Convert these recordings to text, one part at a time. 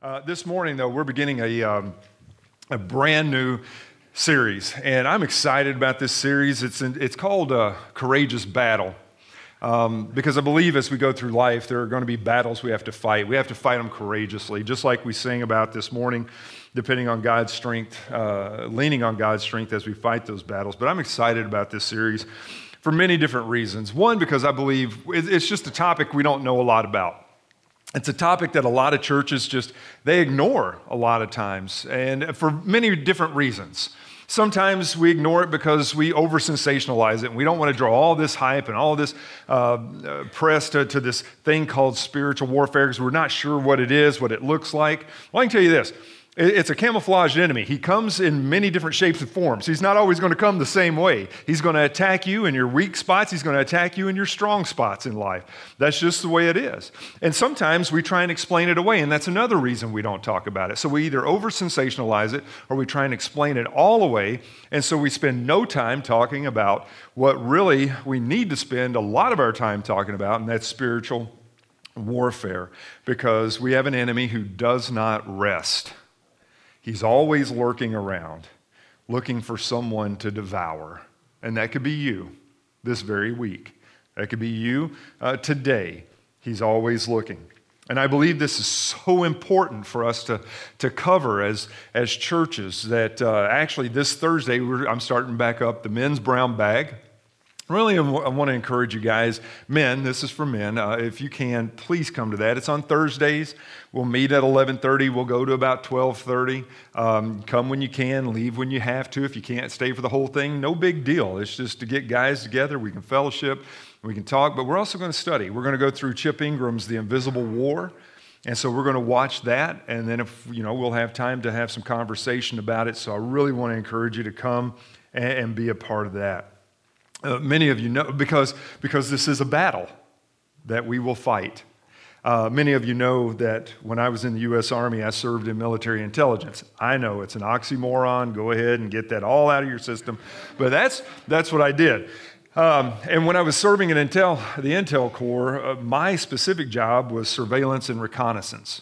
This morning, though, we're beginning a brand new series, and I'm excited about this series. It's called Courageous Battle, because I believe as we go through life, there are going to be battles we have to fight. We have to fight them courageously, just like we sing about this morning, depending on God's strength, leaning on God's strength as we fight those battles. But I'm excited about this series for many different reasons. One, because I believe it's just a topic we don't know a lot about. It's a topic that a lot of churches they ignore a lot of times, and for many different reasons. Sometimes we ignore it because we over-sensationalize it, and we don't want to draw all this hype and all this press to this thing called spiritual warfare because we're not sure what it is, what it looks like. Well, I can tell you this. It's a camouflaged enemy. He comes in many different shapes and forms. He's not always going to come the same way. He's going to attack you in your weak spots. He's going to attack you in your strong spots in life. That's just the way it is. And sometimes we try and explain it away, and that's another reason we don't talk about it. So we either over-sensationalize it or we try and explain it all away, and so we spend no time talking about what really we need to spend a lot of our time talking about, and that's spiritual warfare, because we have an enemy who does not rest. He's always lurking around, looking for someone to devour. And that could be you this very week. That could be you today. He's always looking. And I believe this is so important for us to cover as churches that actually this Thursday, I'm starting back up the men's brown bag. Really, I want to encourage you guys, men, this is for men, if you can, please come to that. It's on Thursdays. We'll meet at 11:30. We'll go to about 12:30. Come when you can, leave when you have to. If you can't stay for the whole thing, no big deal. It's just to get guys together. We can fellowship, we can talk, but we're also going to study. We're going to go through Chip Ingram's The Invisible War, and so we're going to watch that, and then if we'll have time to have some conversation about it. So I really want to encourage you to come and be a part of that. Many of you know, because this is a battle that we will fight. Many of you know that when I was in the U.S. Army, I served in military intelligence. I know it's an oxymoron. Go ahead and get that all out of your system. But that's what I did. And when I was serving in the Intel Corps, my specific job was surveillance and reconnaissance.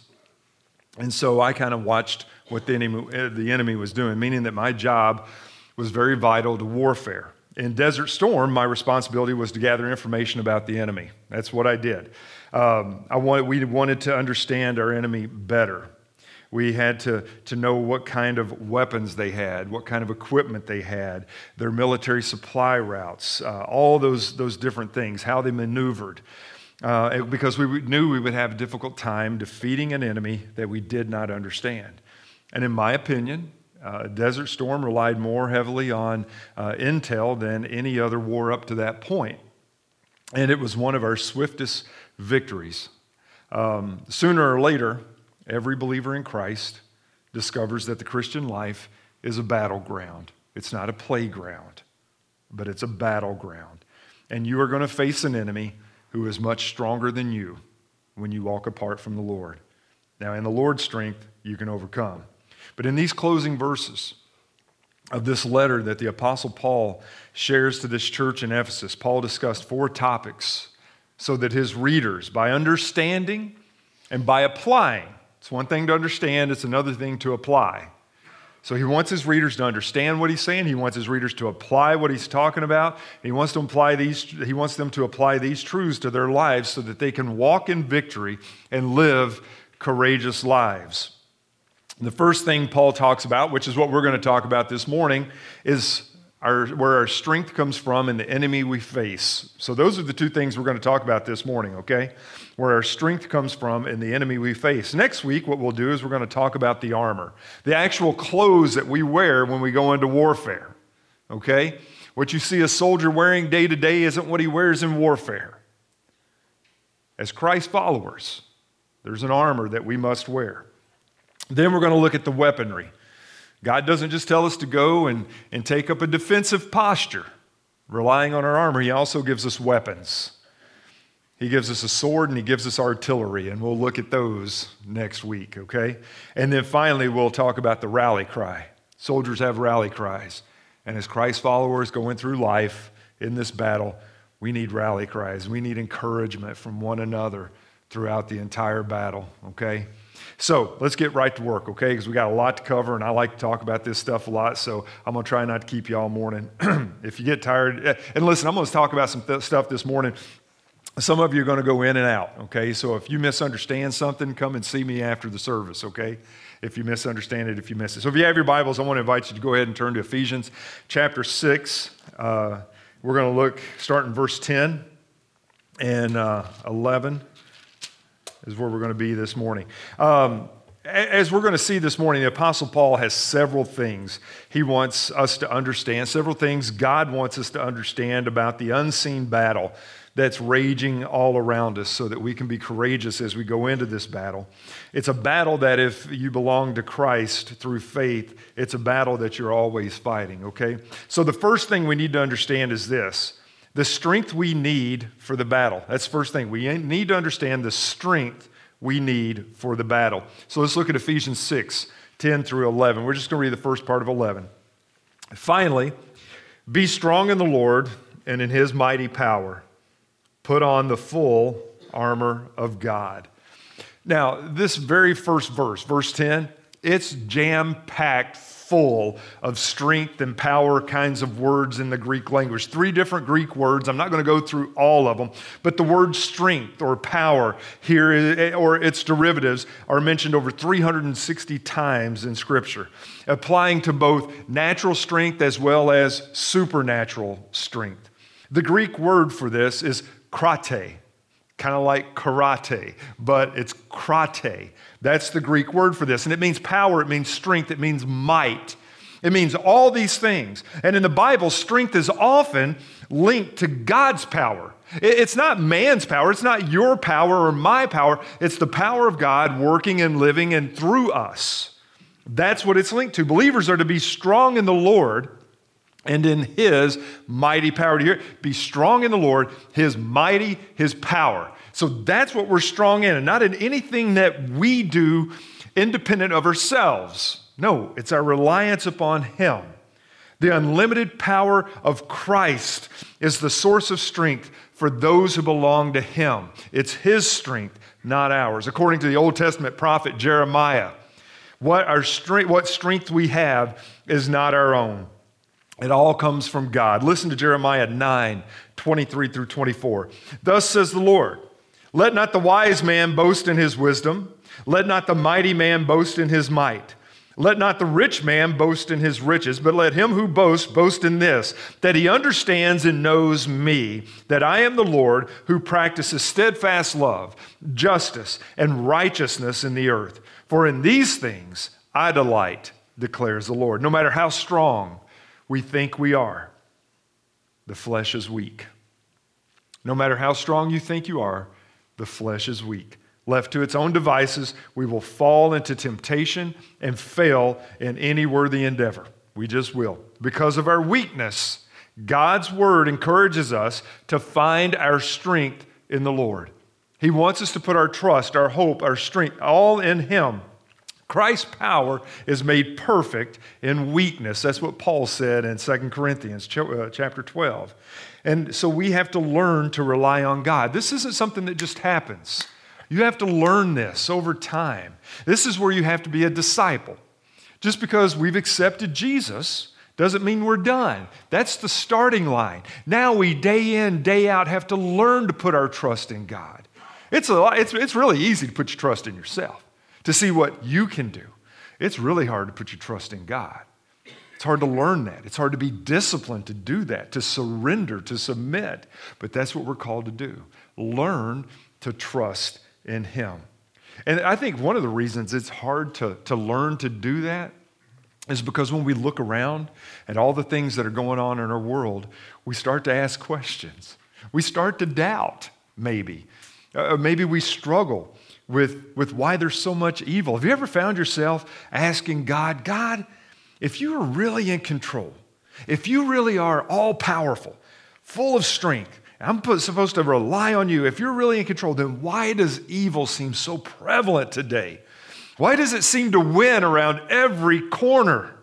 And so I kind of watched what the enemy was doing, meaning that my job was very vital to warfare. In Desert Storm, my responsibility was to gather information about the enemy. That's what I did. We wanted to understand our enemy better. We had to know what kind of weapons they had, what kind of equipment they had, their military supply routes, all those different things, how they maneuvered. Because we knew we would have a difficult time defeating an enemy that we did not understand. And in my opinion, Desert Storm relied more heavily on intel than any other war up to that point. And it was one of our swiftest victories. Sooner or later, every believer in Christ discovers that the Christian life is a battleground. It's not a playground, but it's a battleground. And you are going to face an enemy who is much stronger than you when you walk apart from the Lord. Now, in the Lord's strength, you can overcome. But in these closing verses of this letter that the Apostle Paul shares to this church in Ephesus, Paul discussed 4 topics so that his readers, by understanding and by applying, it's one thing to understand, it's another thing to apply. So he wants his readers to understand what he's saying. He wants his readers to apply what he's talking about. He wants them to apply these truths to their lives so that they can walk in victory and live courageous lives. The first thing Paul talks about, which is what we're going to talk about this morning, is where our strength comes from and the enemy we face. So those are the 2 things we're going to talk about this morning, okay? Where our strength comes from and the enemy we face. Next week, what we'll do is we're going to talk about the armor, the actual clothes that we wear when we go into warfare, okay? What you see a soldier wearing day to day isn't what he wears in warfare. As Christ followers, there's an armor that we must wear. Then we're going to look at the weaponry. God doesn't just tell us to go and take up a defensive posture, relying on our armor. He also gives us weapons. He gives us a sword and he gives us artillery, and we'll look at those next week, okay? And then finally, we'll talk about the rally cry. Soldiers have rally cries. And as Christ followers going through life in this battle, we need rally cries. We need encouragement from one another throughout the entire battle, okay? So let's get right to work, okay? Because we got a lot to cover, and I like to talk about this stuff a lot, so I'm going to try not to keep you all morning. If you get tired, and listen, I'm going to talk about some stuff this morning. Some of you are going to go in and out, okay? So if you misunderstand something, come and see me after the service, okay? If you misunderstand it, if you miss it. So if you have your Bibles, I want to invite you to go ahead and turn to Ephesians chapter 6. We're going to look, start in verse 10 and 11. Is where we're going to be this morning. As we're going to see this morning, the Apostle Paul has several things he wants us to understand, several things God wants us to understand about the unseen battle that's raging all around us so that we can be courageous as we go into this battle. It's a battle that if you belong to Christ through faith, it's a battle that you're always fighting, okay? So the first thing we need to understand is this. The strength we need for the battle. That's the first thing. We need to understand the strength we need for the battle. So let's look at Ephesians 6, 10 through 11. We're just going to read the first part of 11. Finally, be strong in the Lord and in His mighty power. Put on the full armor of God. Now, this very first verse, verse 10, it's jam-packed full of strength and power kinds of words in the Greek language. 3 different Greek words. I'm not going to go through all of them, but the word strength or power here, or its derivatives, are mentioned over 360 times in Scripture, applying to both natural strength as well as supernatural strength. The Greek word for this is krate, kind of like karate, but it's krate. That's the Greek word for this. And it means power, it means strength, it means might. It means all these things. And in the Bible, strength is often linked to God's power. It's not man's power. It's not your power or my power. It's the power of God working and living and through us. That's what it's linked to. Believers are to be strong in the Lord and in His mighty power. To hear it? Be strong in the Lord, His mighty, His power. So that's what we're strong in, and not in anything that we do independent of ourselves. No, it's our reliance upon Him. The unlimited power of Christ is the source of strength for those who belong to Him. It's His strength, not ours. According to the Old Testament prophet Jeremiah, what strength we have is not our own. It all comes from God. Listen to Jeremiah 9, 23 through 24. Thus says the Lord, let not the wise man boast in his wisdom. Let not the mighty man boast in his might. Let not the rich man boast in his riches, but let him who boasts boast in this, that he understands and knows me, that I am the Lord who practices steadfast love, justice, and righteousness in the earth. For in these things I delight, declares the Lord. No matter how strong we think we are, the flesh is weak. No matter how strong you think you are, the flesh is weak. Left to its own devices, we will fall into temptation and fail in any worthy endeavor. We just will. Because of our weakness, God's word encourages us to find our strength in the Lord. He wants us to put our trust, our hope, our strength all in Him. Christ's power is made perfect in weakness. That's what Paul said in 2 Corinthians chapter 12. And so we have to learn to rely on God. This isn't something that just happens. You have to learn this over time. This is where you have to be a disciple. Just because we've accepted Jesus doesn't mean we're done. That's the starting line. Now we, day in, day out, have to learn to put our trust in God. It's really easy to put your trust in yourself, to see what you can do. It's really hard to put your trust in God. It's hard to learn that. It's hard to be disciplined to do that, to surrender, to submit. But that's what we're called to do. Learn to trust in Him. And I think one of the reasons it's hard to learn to do that is because when we look around at all the things that are going on in our world, we start to ask questions. We start to doubt, maybe. Maybe we struggle with why there's so much evil. Have you ever found yourself asking God, if you are really in control, if you really are all-powerful, full of strength, I'm supposed to rely on you, if you're really in control, then why does evil seem so prevalent today? Why does it seem to win around every corner?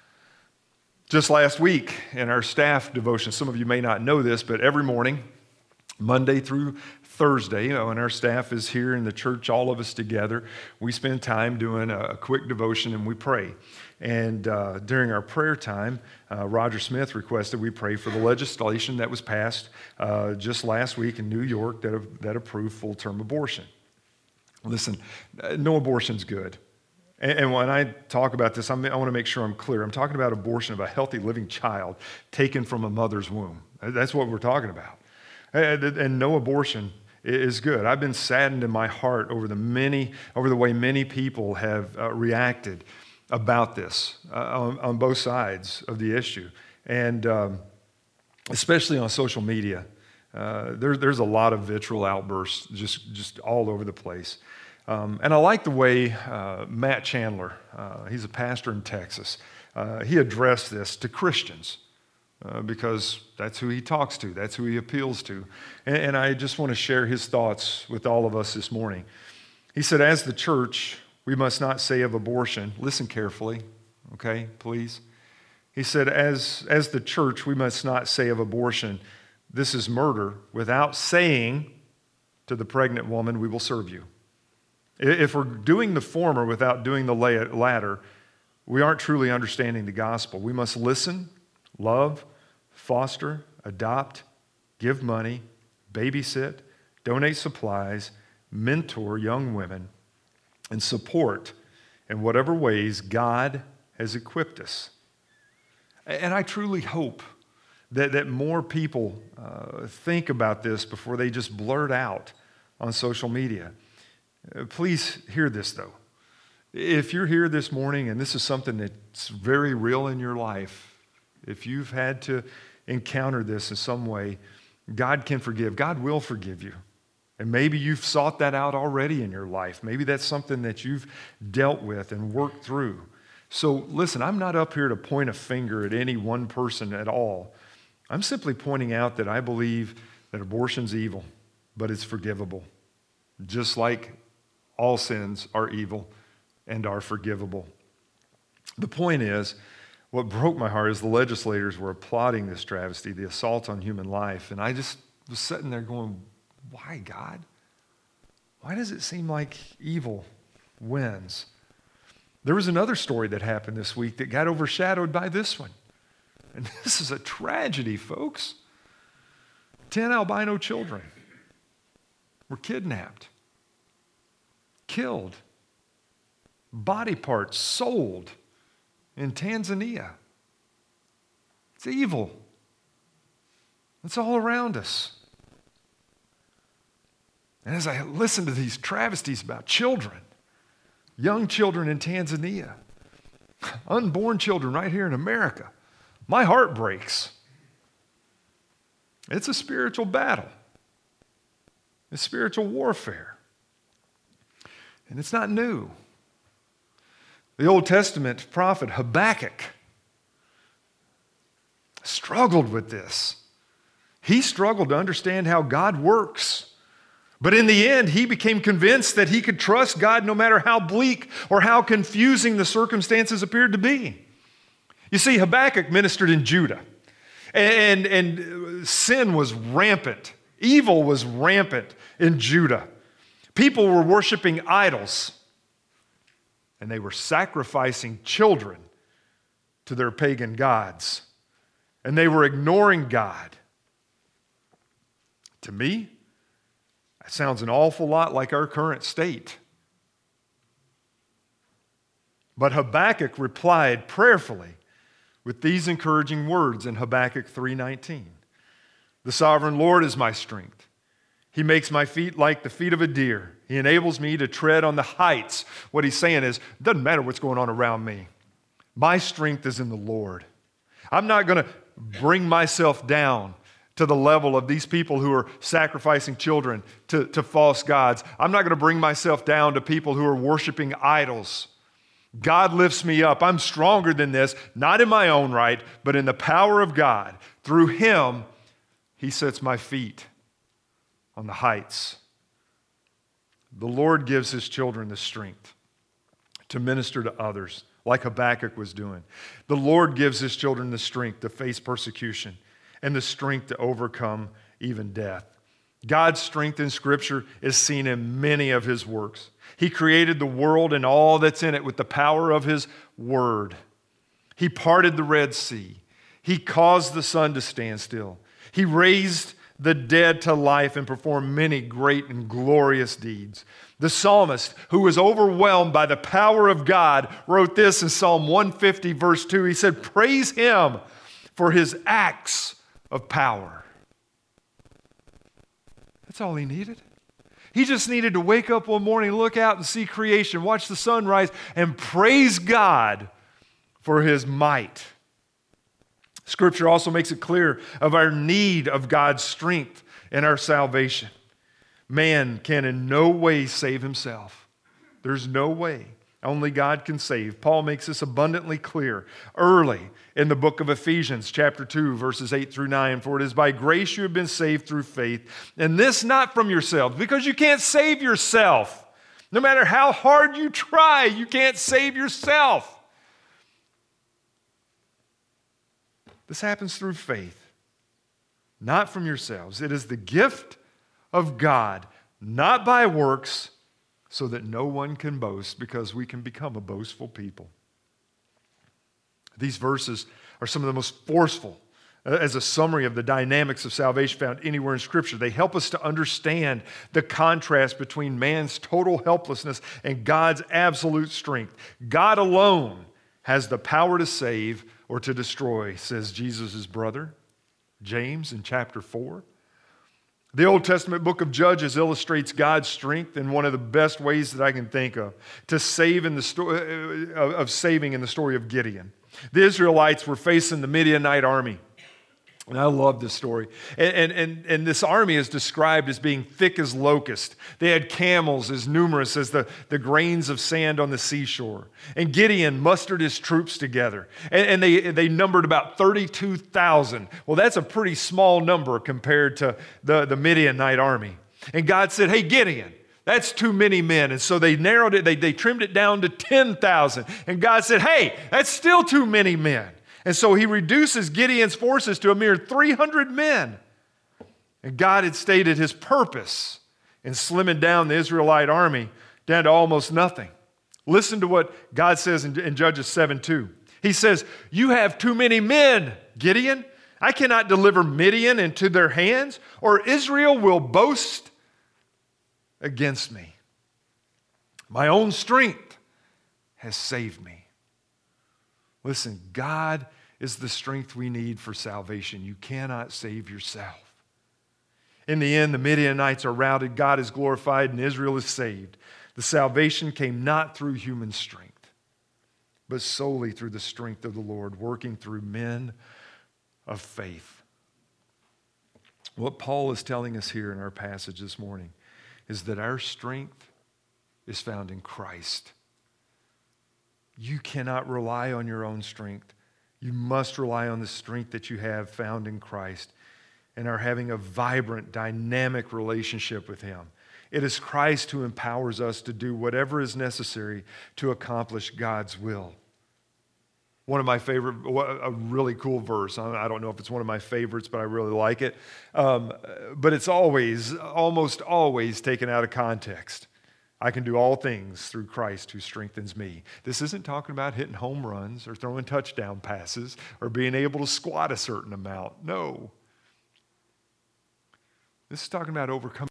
Just last week in our staff devotion, some of you may not know this, but every morning, Monday through Thursday, when our staff is here in the church, all of us together, we spend time doing a quick devotion and we pray. And during our prayer time, Roger Smith requested we pray for the legislation that was passed just last week in New York that approved full-term abortion. Listen, no abortion's good. And when I talk about this, I want to make sure I'm clear. I'm talking about abortion of a healthy living child taken from a mother's womb. That's what we're talking about. And no abortion is good. I've been saddened in my heart over the way many people have reacted about this on both sides of the issue, and especially on social media. There's a lot of vitriol outbursts just all over the place. And I like the way Matt Chandler, he's a pastor in Texas, he addressed this to Christians because that's who he talks to, that's who he appeals to. And I just want to share his thoughts with all of us this morning. He said, as the church, we must not say of abortion, listen carefully, okay, please. He said, as the church, we must not say of abortion, this is murder, without saying to the pregnant woman, we will serve you. If we're doing the former without doing the latter, we aren't truly understanding the gospel. We must listen, love, foster, adopt, give money, babysit, donate supplies, mentor young women, and support in whatever ways God has equipped us. And I truly hope that more people think about this before they just blurt out on social media. Please hear this, though. If you're here this morning and this is something that's very real in your life, if you've had to encounter this in some way, God can forgive. God will forgive you. And maybe you've sought that out already in your life. Maybe that's something that you've dealt with and worked through. So listen, I'm not up here to point a finger at any one person at all. I'm simply pointing out that I believe that abortion's evil, but it's forgivable. Just like all sins are evil and are forgivable. The point is, what broke my heart is the legislators were applauding this travesty, the assault on human life. And I just was sitting there going, why, God? Why does it seem like evil wins? There was another story that happened this week that got overshadowed by this one. And this is a tragedy, folks. 10 albino children were kidnapped, killed, body parts sold in Tanzania. It's evil. It's all around us. And as I listen to these travesties about children, young children in Tanzania, unborn children right here in America, my heart breaks. It's a spiritual battle. It's spiritual warfare. And it's not new. The Old Testament prophet Habakkuk struggled with this. He struggled to understand how God works. But in the end, he became convinced that he could trust God no matter how bleak or how confusing the circumstances appeared to be. You see, Habakkuk ministered in Judah, and sin was rampant. Evil was rampant in Judah. People were worshiping idols, and they were sacrificing children to their pagan gods, and they were ignoring God. To me, that sounds an awful lot like our current state. But Habakkuk replied prayerfully with these encouraging words in Habakkuk 3:19. The sovereign Lord is my strength. He makes my feet like the feet of a deer. He enables me to tread on the heights. What he's saying is, it doesn't matter what's going on around me. My strength is in the Lord. I'm not going to bring myself down to the level of these people who are sacrificing children to false gods. I'm not going to bring myself down to people who are worshiping idols. God lifts me up. I'm stronger than this, not in my own right, but in the power of God. Through Him, He sets my feet on the heights. The Lord gives His children the strength to minister to others, like Habakkuk was doing. The Lord gives His children the strength to face persecution and the strength to overcome even death. God's strength in Scripture is seen in many of His works. He created the world and all that's in it with the power of His Word. He parted the Red Sea. He caused the sun to stand still. He raised the dead to life and performed many great and glorious deeds. The psalmist, who was overwhelmed by the power of God, wrote this in Psalm 150, verse 2. He said, "Praise Him for His acts of power." That's all he needed. He just needed to wake up one morning, look out and see creation, watch the sun rise, and praise God for His might. Scripture also makes it clear of our need of God's strength in our salvation. Man can in no way save himself. There's no way. Only God can save. Paul makes this abundantly clear early in the book of Ephesians, chapter 2, verses 8 through 9. "For it is by grace you have been saved through faith, and this not from yourselves," because you can't save yourself. No matter how hard you try, you can't save yourself. This happens through faith, not from yourselves. It is the gift of God, not by works, so that no one can boast, because we can become a boastful people. These verses are some of the most forceful as a summary of the dynamics of salvation found anywhere in Scripture. They help us to understand the contrast between man's total helplessness and God's absolute strength. God alone has the power to save or to destroy, says Jesus' brother, James, in chapter 4. The Old Testament book of Judges illustrates God's strength in one of the best ways that I can think of, to save in the saving in the story of Gideon. The Israelites were facing the Midianite army. And I love this story. And this army is described as being thick as locusts. They had camels as numerous as the grains of sand on the seashore. And Gideon mustered his troops together. And they numbered about 32,000. Well, that's a pretty small number compared to the Midianite army. And God said, "Hey, Gideon, that's too many men." And so they narrowed it, they trimmed it down to 10,000. And God said, "Hey, that's still too many men." And so He reduces Gideon's forces to a mere 300 men. And God had stated His purpose in slimming down the Israelite army down to almost nothing. Listen to what God says in Judges 7:2. He says, "You have too many men, Gideon. I cannot deliver Midian into their hands, or Israel will boast against me. My own strength has saved me." Listen, God is the strength we need for salvation. You cannot save yourself. In the end, the Midianites are routed, God is glorified, and Israel is saved. The salvation came not through human strength, but solely through the strength of the Lord, working through men of faith. What Paul is telling us here in our passage this morning is that our strength is found in Christ. You cannot rely on your own strength. You must rely on the strength that you have found in Christ and are having a vibrant, dynamic relationship with Him. It is Christ who empowers us to do whatever is necessary to accomplish God's will. One of my favorite, a really cool verse. I don't know if it's one of my favorites, but I really like it. But it's almost always taken out of context. "I can do all things through Christ who strengthens me." This isn't talking about hitting home runs or throwing touchdown passes or being able to squat a certain amount. No. This is talking about overcoming.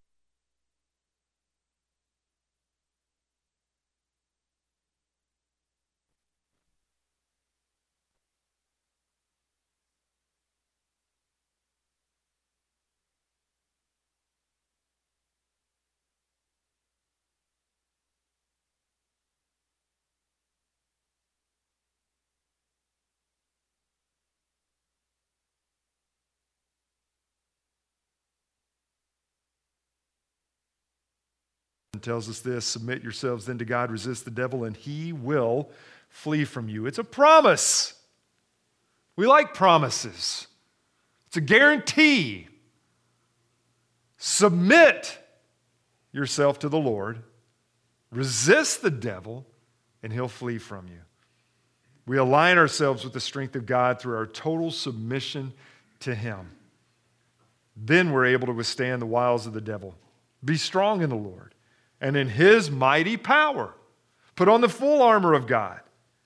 Tells us this: "Submit yourselves then to God, resist the devil, and he will flee from you." It's a promise. We like promises. It's a guarantee. Submit yourself to the Lord, resist the devil, and he'll flee from you. We align ourselves with the strength of God through our total submission to Him. Then we're able to withstand the wiles of the devil. Be strong in the Lord and in his mighty power. Put on the full armor of God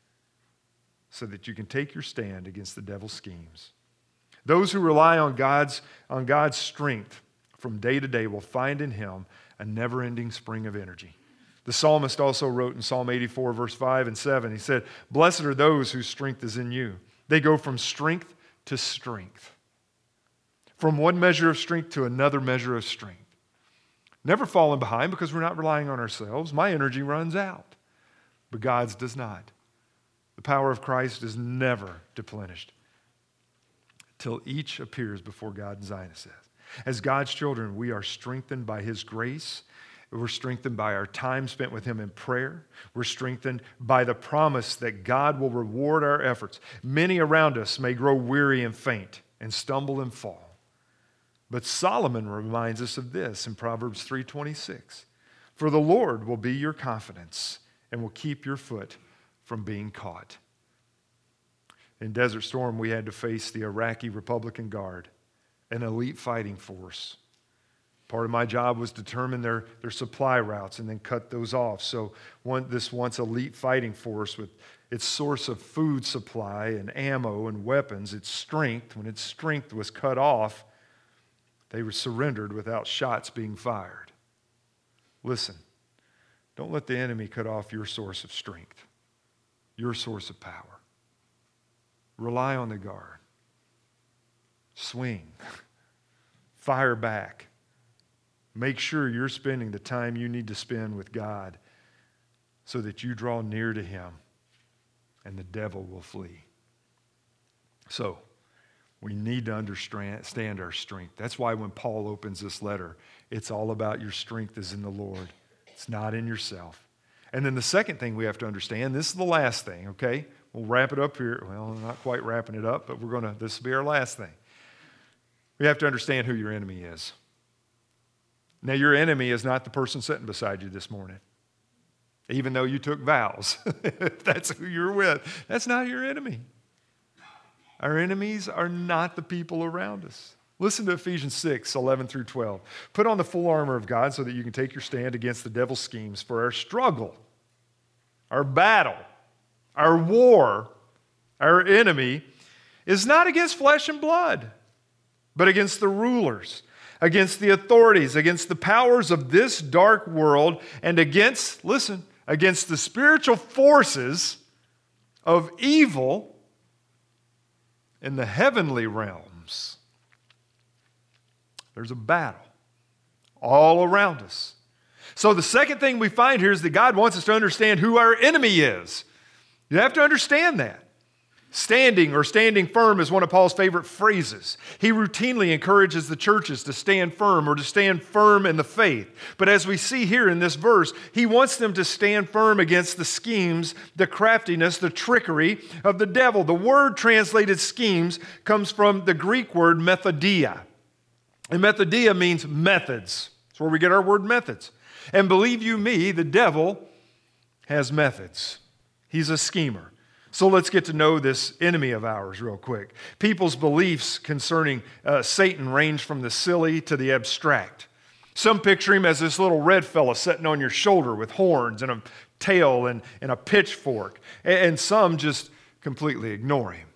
so that you can take your stand against the devil's schemes. Those who rely on God's strength from day to day will find in him a never-ending spring of energy. The psalmist also wrote in Psalm 84, verse 5 and 7, he said, "Blessed are those whose strength is in you. They go from strength to strength, from one measure of strength to another measure of strength. Never falling behind because we're not relying on ourselves. My energy runs out, but God's does not. The power of Christ is never depleted till each appears before God in Zion, it says. As God's children, we are strengthened by his grace. We're strengthened by our time spent with him in prayer. We're strengthened by the promise that God will reward our efforts. Many around us may grow weary and faint and stumble and fall. But Solomon reminds us of this in Proverbs 3:26. For the Lord will be your confidence and will keep your foot from being caught. In Desert Storm, we had to face the Iraqi Republican Guard, an elite fighting force. Part of my job was to determine their supply routes and then cut those off. So this once elite fighting force with its source of food supply and ammo and weapons, its strength, when its strength was cut off, they were surrendered without shots being fired. Listen, don't let the enemy cut off your source of strength, your source of power. Rely on the guard. Swing. Fire back. Make sure you're spending the time you need to spend with God so that you draw near to him and the devil will flee. So, we need to understand our strength. That's why when Paul opens this letter, it's all about your strength is in the Lord. It's not in yourself. And then the second thing we have to understand, this is the last thing, okay? We'll wrap it up here. Well, not quite wrapping it up, but this will be our last thing. We have to understand who your enemy is. Now, your enemy is not the person sitting beside you this morning, even though you took vows. If that's who you're with, that's not your enemy. Our enemies are not the people around us. Listen to Ephesians 6:11 through 12. Put on the full armor of God so that you can take your stand against the devil's schemes. For our struggle, our battle, our war, our enemy is not against flesh and blood, but against the rulers, against the authorities, against the powers of this dark world, and against the spiritual forces of evil in the heavenly realms. There's a battle all around us. So the second thing we find here is that God wants us to understand who our enemy is. You have to understand that. Standing or standing firm is one of Paul's favorite phrases. He routinely encourages the churches to stand firm or to stand firm in the faith. But as we see here in this verse, he wants them to stand firm against the schemes, the craftiness, the trickery of the devil. The word translated schemes comes from the Greek word methodia. And methodia means methods. That's where we get our word methods. And believe you me, the devil has methods. He's a schemer. So let's get to know this enemy of ours real quick. People's beliefs concerning Satan range from the silly to the abstract. Some picture him as this little red fella sitting on your shoulder with horns and a tail and a pitchfork. And some just completely ignore him.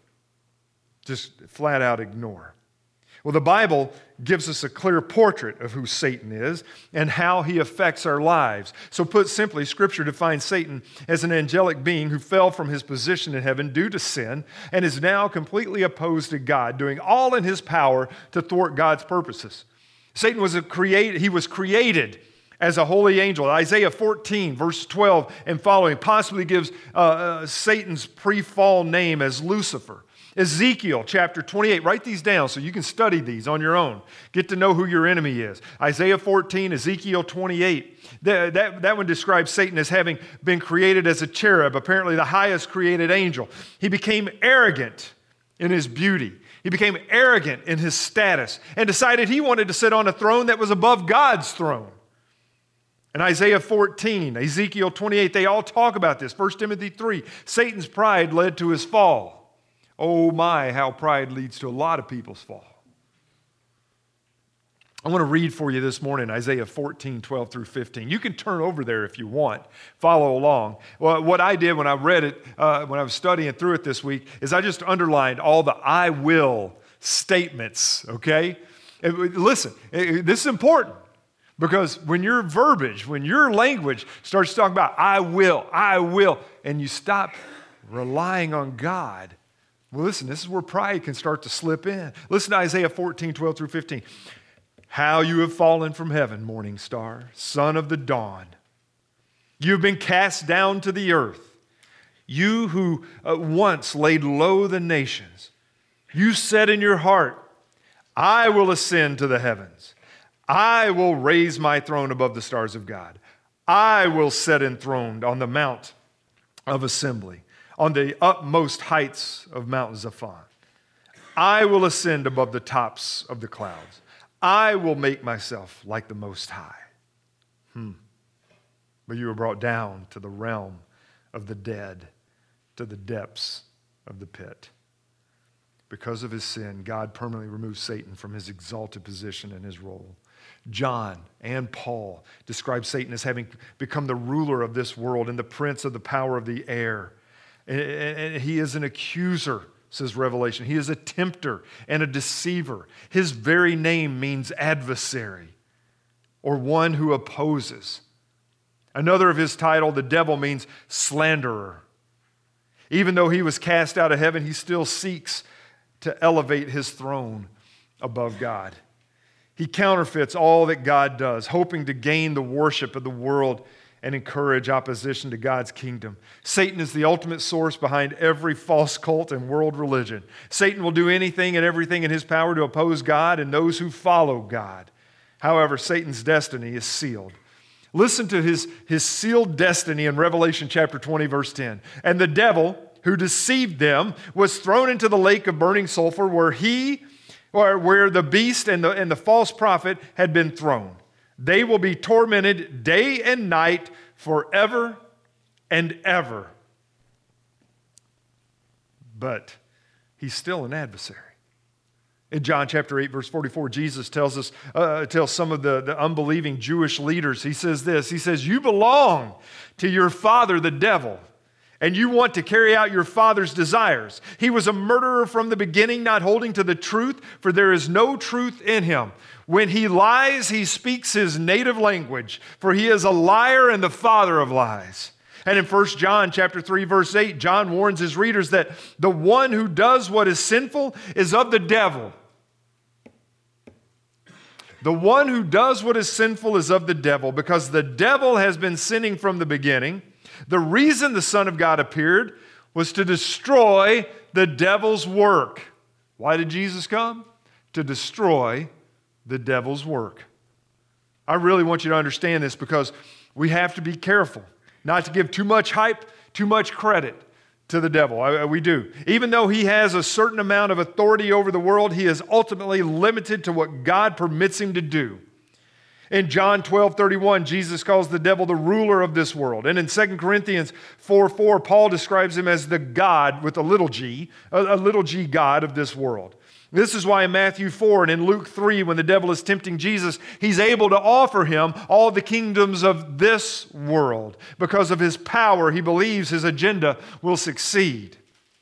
Just flat out ignore. Well, the Bible gives us a clear portrait of who Satan is and how he affects our lives. So put simply, Scripture defines Satan as an angelic being who fell from his position in heaven due to sin and is now completely opposed to God, doing all in his power to thwart God's purposes. Satan was created as a holy angel. Isaiah 14, verse 12 and following possibly gives Satan's pre-fall name as Lucifer. Ezekiel chapter 28, write these down so you can study these on your own. Get to know who your enemy is. Isaiah 14, Ezekiel 28. That one describes Satan as having been created as a cherub, apparently the highest created angel. He became arrogant in his beauty. He became arrogant in his status and decided he wanted to sit on a throne that was above God's throne. And Isaiah 14, Ezekiel 28, they all talk about this. 1 Timothy 3, Satan's pride led to his fall. Oh my, how pride leads to a lot of people's fall. I want to read for you this morning Isaiah 14, 12 through 15. You can turn over there if you want. Follow along. Well, what I did when I read it, when I was studying through it this week, is I just underlined all the I will statements, okay? Listen, this is important because when your verbiage, when your language starts talking about I will, and you stop relying on God, well, listen, this is where pride can start to slip in. Listen to Isaiah 14, 12 through 15. How you have fallen from heaven, morning star, son of the dawn. You have been cast down to the earth. You who once laid low the nations. You said in your heart, I will ascend to the heavens. I will raise my throne above the stars of God. I will sit enthroned on the mount of assembly, on the utmost heights of Mount Zaphon. I will ascend above the tops of the clouds. I will make myself like the Most High. But you were brought down to the realm of the dead, to the depths of the pit. Because of his sin, God permanently removed Satan from his exalted position and his role. John and Paul describe Satan as having become the ruler of this world and the prince of the power of the air. And he is an accuser, says Revelation. He is a tempter and a deceiver. His very name means adversary or one who opposes. Another of his title, the devil, means slanderer. Even though he was cast out of heaven, he still seeks to elevate his throne above God. He counterfeits all that God does, hoping to gain the worship of the world and encourage opposition to God's kingdom. Satan is the ultimate source behind every false cult and world religion. Satan will do anything and everything in his power to oppose God and those who follow God. However, Satan's destiny is sealed. Listen to his sealed destiny in Revelation chapter 20, verse 10. And the devil, who deceived them, was thrown into the lake of burning sulfur where the beast and the false prophet had been thrown. They will be tormented day and night forever and ever. But he's still an adversary. In John chapter 8, verse 44, Jesus tells some of the unbelieving Jewish leaders, he says this, he says, you belong to your father, the devil, and you want to carry out your father's desires. He was a murderer from the beginning, not holding to the truth, for there is no truth in him. When he lies, he speaks his native language, for he is a liar and the father of lies. And in 1 John chapter 3, verse 8, John warns his readers that the one who does what is sinful is of the devil. The one who does what is sinful is of the devil, because the devil has been sinning from the beginning. The reason the Son of God appeared was to destroy the devil's work. Why did Jesus come? To destroy the devil's work. I really want you to understand this because we have to be careful not to give too much hype, too much credit to the devil. We do. Even though he has a certain amount of authority over the world, he is ultimately limited to what God permits him to do. In John 12:31, Jesus calls the devil the ruler of this world. And in 2 Corinthians 4:4, Paul describes him as the God with a little g God of this world. This is why in Matthew 4 and in Luke 3, when the devil is tempting Jesus, he's able to offer him all the kingdoms of this world. Because of his power, he believes his agenda will succeed.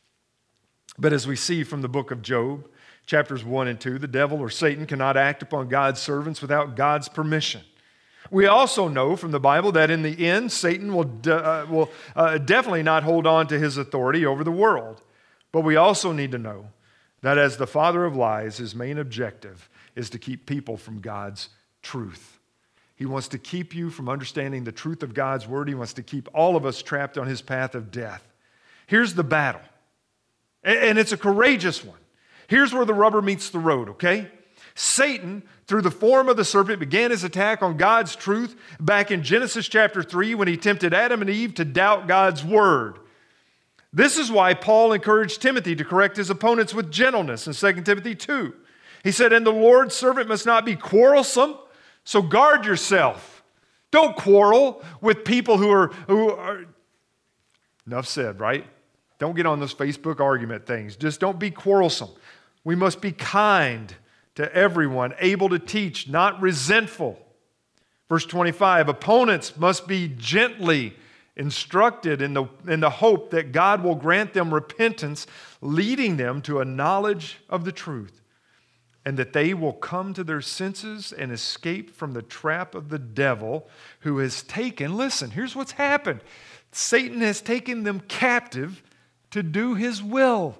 But as we see from the book of Job, chapters 1 and 2, the devil or Satan cannot act upon God's servants without God's permission. We also know from the Bible that in the end, Satan will definitely not hold on to his authority over the world. But we also need to know that as the father of lies, his main objective is to keep people from God's truth. He wants to keep you from understanding the truth of God's word. He wants to keep all of us trapped on his path of death. Here's the battle, and it's a courageous one. Here's where the rubber meets the road, okay? Satan, through the form of the serpent, began his attack on God's truth back in Genesis chapter 3 when he tempted Adam and Eve to doubt God's word. This is why Paul encouraged Timothy to correct his opponents with gentleness in 2 Timothy 2. He said, and the Lord's servant must not be quarrelsome, so guard yourself. Don't quarrel with people who are enough said, right? Don't get on those Facebook argument things. Just don't be quarrelsome. We must be kind to everyone, able to teach, not resentful. Verse 25, opponents must be gently instructed in the hope that God will grant them repentance, leading them to a knowledge of the truth, and that they will come to their senses and escape from the trap of the devil who has taken, listen, here's what's happened. Satan has taken them captive to do his will.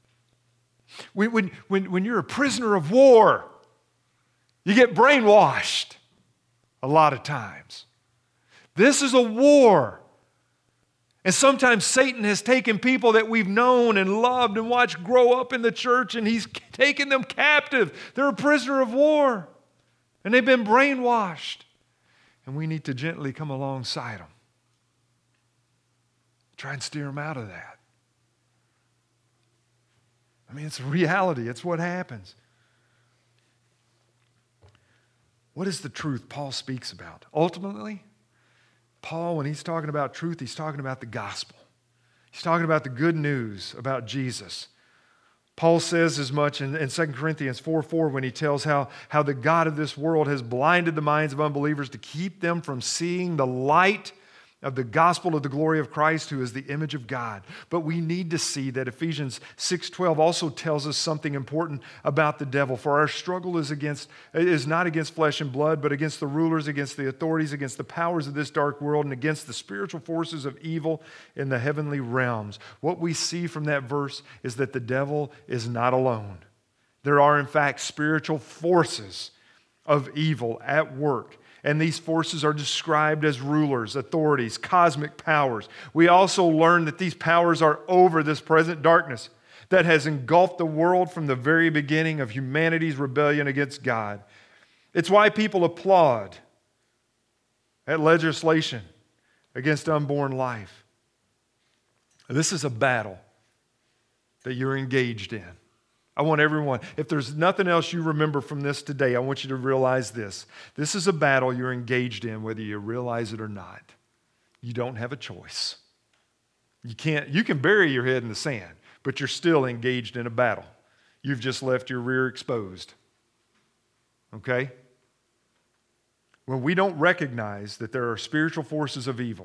When you're a prisoner of war, you get brainwashed a lot of times. This is a war. And sometimes Satan has taken people that we've known and loved and watched grow up in the church, and he's taken them captive. They're a prisoner of war, and they've been brainwashed. And we need to gently come alongside them. Try and steer them out of that. I mean, it's a reality. It's what happens. What is the truth Paul speaks about? Ultimately, Paul, when he's talking about truth, he's talking about the gospel. He's talking about the good news about Jesus. Paul says as much in 2 Corinthians 4:4 when he tells how the God of this world has blinded the minds of unbelievers to keep them from seeing the light of the gospel of the glory of Christ, who is the image of God. But we need to see that Ephesians 6:12 also tells us something important about the devil. For our struggle is not against flesh and blood, but against the rulers, against the authorities, against the powers of this dark world, and against the spiritual forces of evil in the heavenly realms. What we see from that verse is that the devil is not alone. There are, in fact, spiritual forces of evil at work. And these forces are described as rulers, authorities, cosmic powers. We also learn that these powers are over this present darkness that has engulfed the world from the very beginning of humanity's rebellion against God. It's why people applaud at legislation against unborn life. This is a battle that you're engaged in. I want everyone, if there's nothing else you remember from this today, I want you to realize this. This is a battle you're engaged in, whether you realize it or not. You don't have a choice. You can bury your head in the sand, but you're still engaged in a battle. You've just left your rear exposed. Okay? When we don't recognize that there are spiritual forces of evil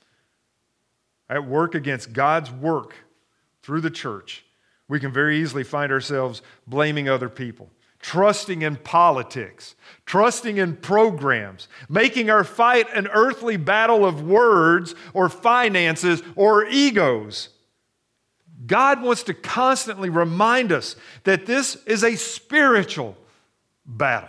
at work against God's work through the church, we can very easily find ourselves blaming other people, trusting in politics, trusting in programs, making our fight an earthly battle of words or finances or egos. God wants to constantly remind us that this is a spiritual battle.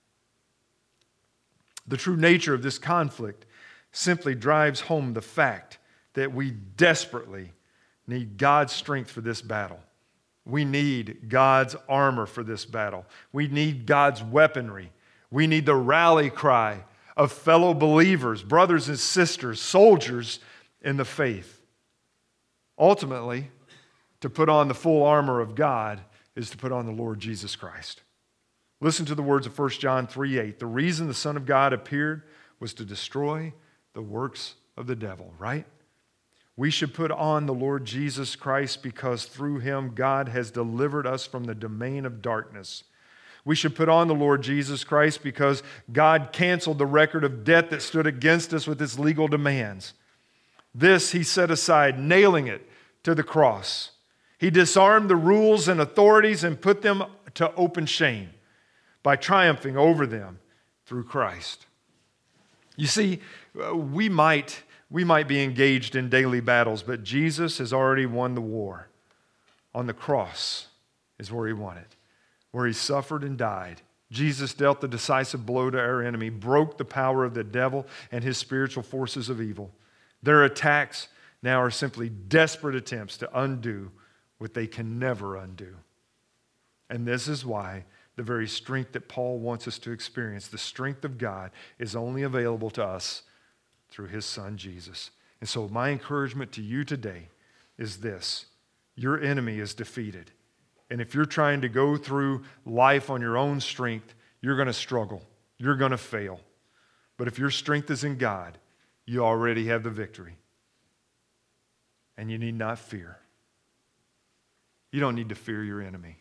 The true nature of this conflict simply drives home the fact that we desperately need God's strength for this battle. We need God's armor for this battle. We need God's weaponry. We need the rally cry of fellow believers, brothers and sisters, soldiers in the faith. Ultimately, to put on the full armor of God is to put on the Lord Jesus Christ. Listen to the words of 1 John 3:8. The reason the Son of God appeared was to destroy the works of the devil, right? We should put on the Lord Jesus Christ because through him God has delivered us from the domain of darkness. We should put on the Lord Jesus Christ because God canceled the record of debt that stood against us with its legal demands. This he set aside, nailing it to the cross. He disarmed the rules and authorities and put them to open shame by triumphing over them through Christ. You see, we might be engaged in daily battles, but Jesus has already won the war. On the cross is where he won it, where he suffered and died. Jesus dealt the decisive blow to our enemy, broke the power of the devil and his spiritual forces of evil. Their attacks now are simply desperate attempts to undo what they can never undo. And this is why the very strength that Paul wants us to experience, the strength of God, is only available to us through his Son, Jesus. And so my encouragement to you today is this: your enemy is defeated. And if you're trying to go through life on your own strength, you're going to struggle. You're going to fail. But if your strength is in God, you already have the victory. And you need not fear. You don't need to fear your enemy.